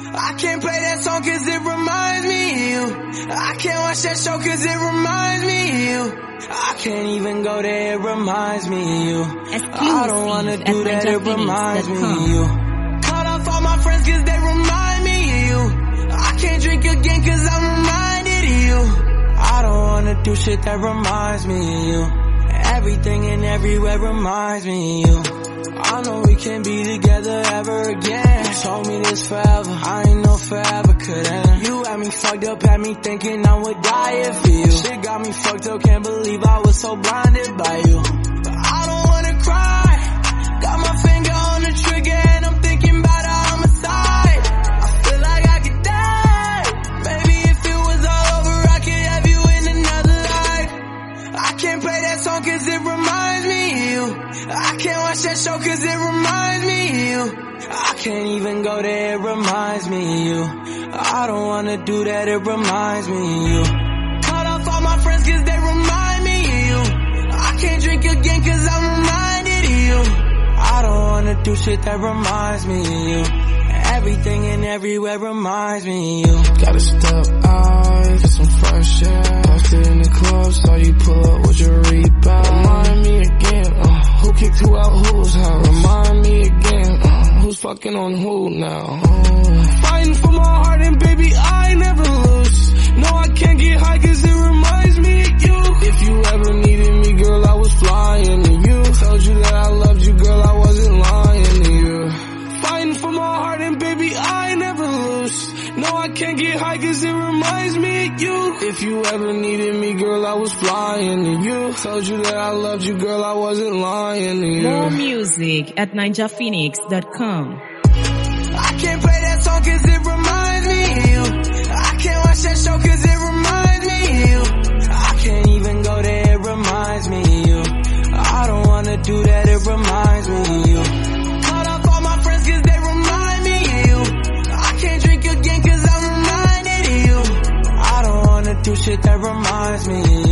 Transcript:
I can't play that song cause it reminds me of you. I can't watch that show cause it reminds me of you. I can't even go there, it reminds me of you. I don't wanna do that, it reminds me of you. Cut off all my friends cause they remind me of you. I can't drink again cause I'm reminded of you. I don't wanna do shit that reminds me of you. Everything and everywhere reminds me of you. I know we can't be together ever again. You told me this forever, I ain't know forever could end. You had me fucked up, had me thinking I would die if you. Shit got me fucked up, can't believe I was so blinded by you. But I don't wanna cry, got my finger on the trigger and I'm thinking about a homicide. I feel like I could die, baby if it was all over I could have you in another life. I can't play that song cause it reminds me of you. I can't watch that show cause it reminds me of you. I can't even go there, it reminds me of you. I don't wanna do that, it reminds me of you. Cut off all my friends cause they remind me of you. I can't drink again cause I'm reminded of you. I don't wanna do shit that reminds me of you. Everything and everywhere reminds me of you. Gotta step out, get some fresh air. Lost it in the club, saw you pull up with your rebound. Remind me again, who kicked who out whose house? Remind me again, who's fucking on who now? Fighting for my heart and baby I never lose. No I can't get high cause it reminds me of you. If you ever needed me girl I was flying to you. Told you that I loved you girl I wasn't lying to you. Fighting for my heart and baby I never lose. No I can't get high cause it reminds me of you. If you ever needed me girl I was flying to you. Told you that I loved you girl I wasn't lying to you. More music at ninjaphoenix.com. I can't play that song cause it reminds me of you. I can't watch that show cause it reminds me of you. I can't even go there, it reminds me of you. I don't wanna do that, it reminds me of you. Cut off all my friends cause they remind me of you. I can't drink again cause I'm reminded of you. I don't wanna do shit that reminds me of you.